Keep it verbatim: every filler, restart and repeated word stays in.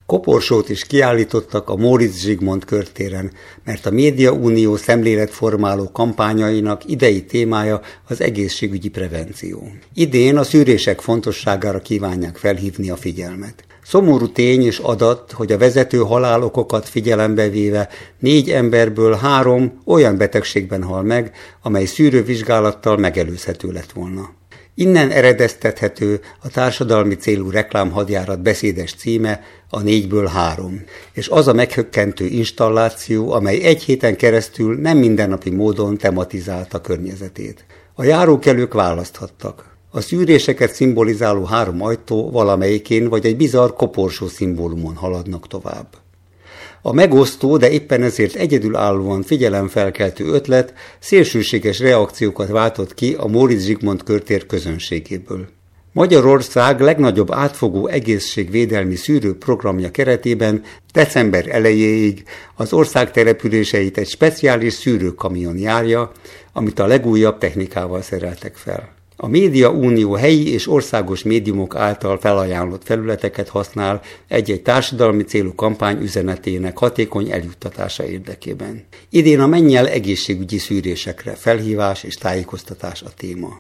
Koporsót is kiállítottak a Móricz Zsigmond körtéren, mert a Médiaunió szemléletformáló kampányainak idei témája az egészségügyi prevenció. Idén a szűrések fontosságára kívánják felhívni a figyelmet. Szomorú tény és adat, hogy a vezető halálokokat figyelembe véve négy emberből három olyan betegségben hal meg, amely szűrővizsgálattal megelőzhető lett volna. Innen eredeztethető a társadalmi célú reklámhadjárat beszédes címe, a négyből három, és az a meghökkentő installáció, amely egy héten keresztül nem mindennapi módon tematizálta környezetét. A járókelők választhattak. A szűréseket szimbolizáló három ajtó valamelyikén vagy egy bizarr koporsó szimbólumon haladnak tovább. A megosztó, de éppen ezért egyedülállóan figyelemfelkeltő ötlet szélsőséges reakciókat váltott ki a Móricz Zsigmond körtér közönségéből. Magyarország legnagyobb átfogó egészségvédelmi szűrőprogramja keretében december elejéig az ország településeit egy speciális szűrőkamion járja, amit a legújabb technikával szereltek fel. A Médiaunió helyi és országos médiumok által felajánlott felületeket használ egy-egy társadalmi célú kampány üzenetének hatékony eljuttatása érdekében. Idén a Menj el egészségügyi szűrésekre felhívás és tájékoztatás a téma.